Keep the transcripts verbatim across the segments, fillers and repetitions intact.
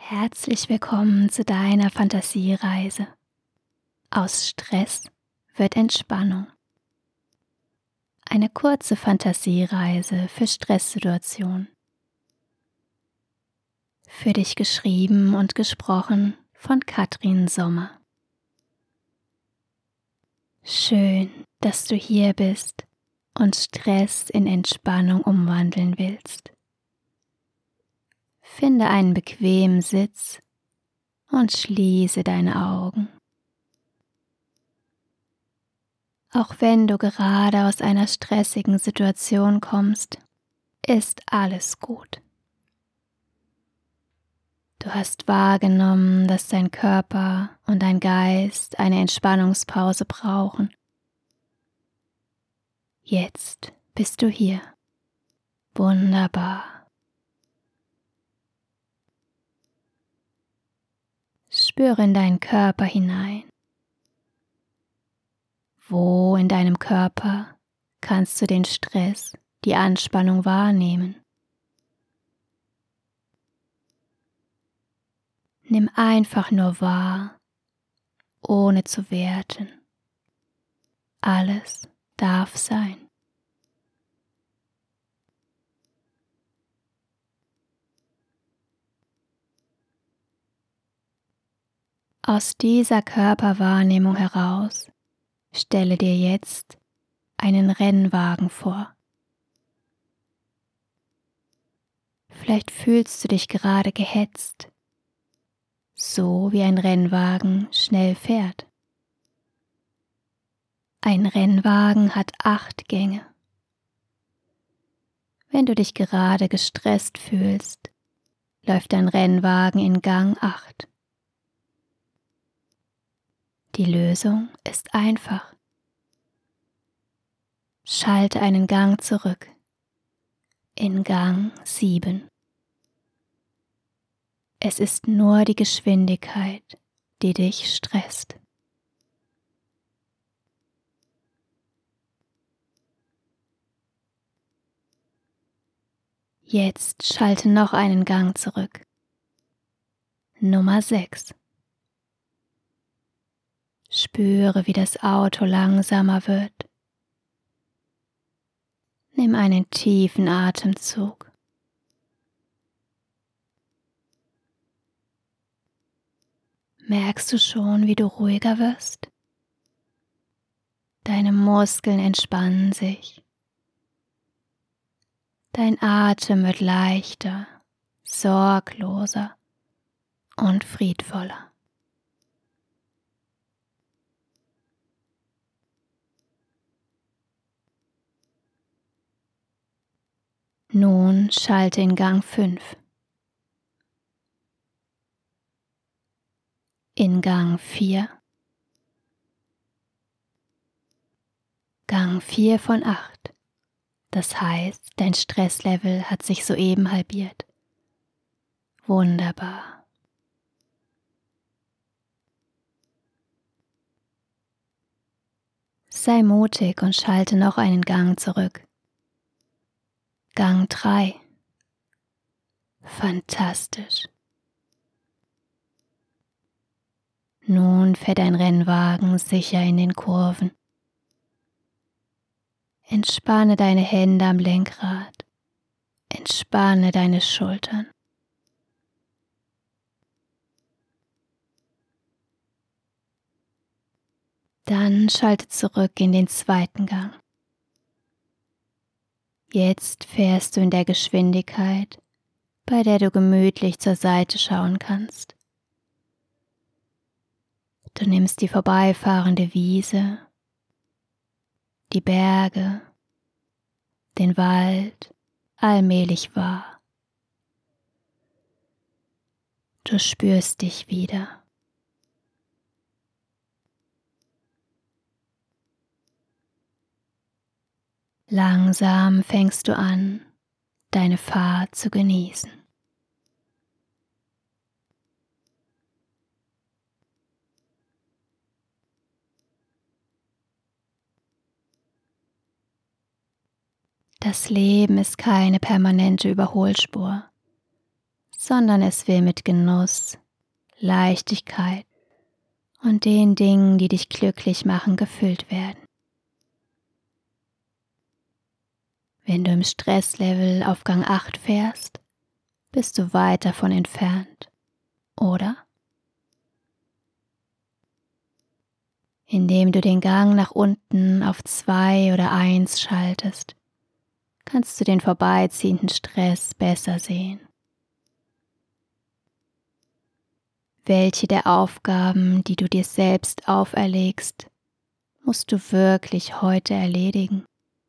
Herzlich willkommen zu deiner Fantasiereise. Aus Stress wird Entspannung. Eine kurze Fantasiereise für Stresssituationen. Für dich geschrieben und gesprochen von Katrin Sommer. Schön, dass du hier bist und Stress in Entspannung umwandeln willst. Finde einen bequemen Sitz und schließe deine Augen. Auch wenn du gerade aus einer stressigen Situation kommst, ist alles gut. Du hast wahrgenommen, dass dein Körper und dein Geist eine Entspannungspause brauchen. Jetzt bist du hier. Wunderbar. Spüre in deinen Körper hinein. Wo in deinem Körper kannst du den Stress, die Anspannung wahrnehmen? Nimm einfach nur wahr, ohne zu werten. Alles darf sein. Aus dieser Körperwahrnehmung heraus stelle dir jetzt einen Rennwagen vor. Vielleicht fühlst du dich gerade gehetzt, so wie ein Rennwagen schnell fährt. Ein Rennwagen hat acht Gänge. Wenn du dich gerade gestresst fühlst, läuft dein Rennwagen in Gang acht. Die Lösung ist einfach. Schalte einen Gang zurück, in Gang sieben. Es ist nur die Geschwindigkeit, die dich stresst. Jetzt schalte noch einen Gang zurück. Nummer sechs. Spüre, wie das Auto langsamer wird. Nimm einen tiefen Atemzug. Merkst du schon, wie du ruhiger wirst? Deine Muskeln entspannen sich. Dein Atem wird leichter, sorgloser und friedvoller. Nun schalte in Gang fünf. In Gang vier. Gang vier von acht. Das heißt, dein Stresslevel hat sich soeben halbiert. Wunderbar. Sei mutig und schalte noch einen Gang zurück. Gang drei. Fantastisch. Nun fährt dein Rennwagen sicher in den Kurven. Entspanne deine Hände am Lenkrad. Entspanne deine Schultern. Dann schalte zurück in den zweiten Gang. Jetzt fährst du in der Geschwindigkeit, bei der du gemütlich zur Seite schauen kannst. Du nimmst die vorbeifahrende Wiese, die Berge, den Wald allmählich wahr. Du spürst dich wieder. Langsam fängst du an, deine Fahrt zu genießen. Das Leben ist keine permanente Überholspur, sondern es will mit Genuss, Leichtigkeit und den Dingen, die dich glücklich machen, gefüllt werden. Wenn du im Stresslevel auf Gang acht fährst, bist du weit davon entfernt, oder? Indem du den Gang nach unten auf zwei oder eins schaltest, kannst du den vorbeiziehenden Stress besser sehen. Welche der Aufgaben, die du dir selbst auferlegst, musst du wirklich heute erledigen?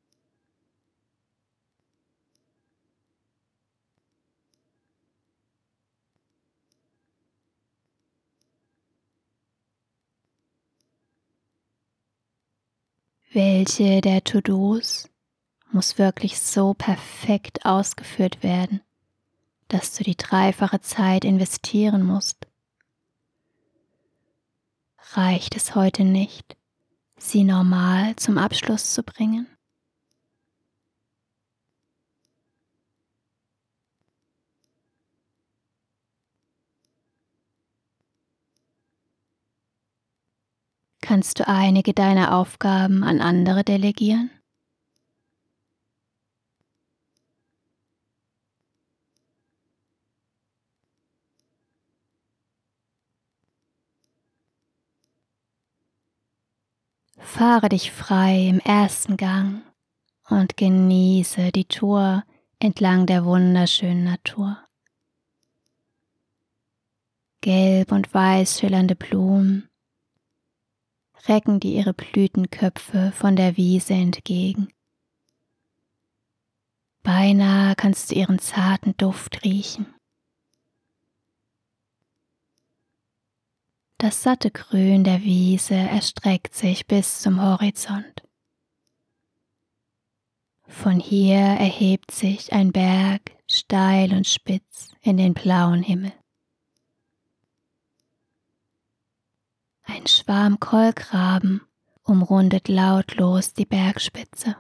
Welche der To-Dos muss wirklich so perfekt ausgeführt werden, dass du die dreifache Zeit investieren musst? Reicht es heute nicht, sie normal zum Abschluss zu bringen? Kannst du einige deiner Aufgaben an andere delegieren? Fahre dich frei im ersten Gang und genieße die Tour entlang der wunderschönen Natur. Gelb und weiß schillernde Blumen recken dir ihre Blütenköpfe von der Wiese entgegen. Beinahe kannst du ihren zarten Duft riechen. Das satte Grün der Wiese erstreckt sich bis zum Horizont. Von hier erhebt sich ein Berg steil und spitz in den blauen Himmel. Ein Schwarm Kolkraben umrundet lautlos die Bergspitze.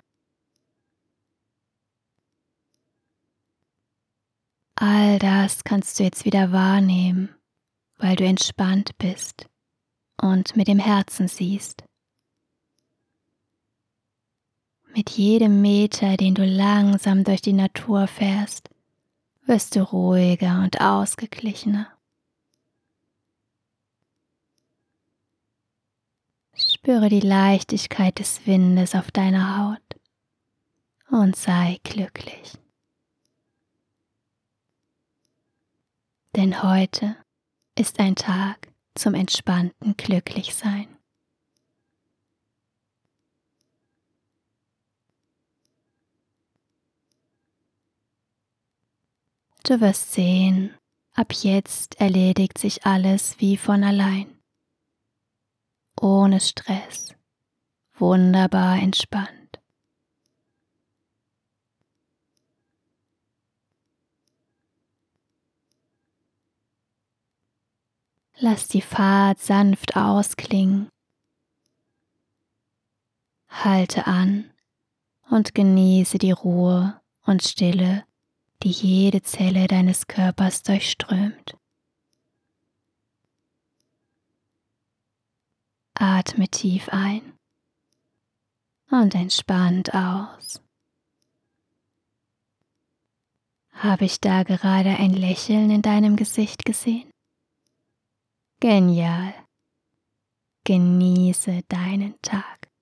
All das kannst du jetzt wieder wahrnehmen, weil du entspannt bist und mit dem Herzen siehst. Mit jedem Meter, den du langsam durch die Natur fährst, wirst du ruhiger und ausgeglichener. Spüre die Leichtigkeit des Windes auf deiner Haut und sei glücklich. Denn heute ist ein Tag zum entspannten Glücklichsein. Du wirst sehen, ab jetzt erledigt sich alles wie von allein. Ohne Stress, wunderbar entspannt. Lass die Fahrt sanft ausklingen. Halte an und genieße die Ruhe und Stille, die jede Zelle deines Körpers durchströmt. Atme tief ein und entspannt aus. Habe ich da gerade ein Lächeln in deinem Gesicht gesehen? Genial. Genieße deinen Tag.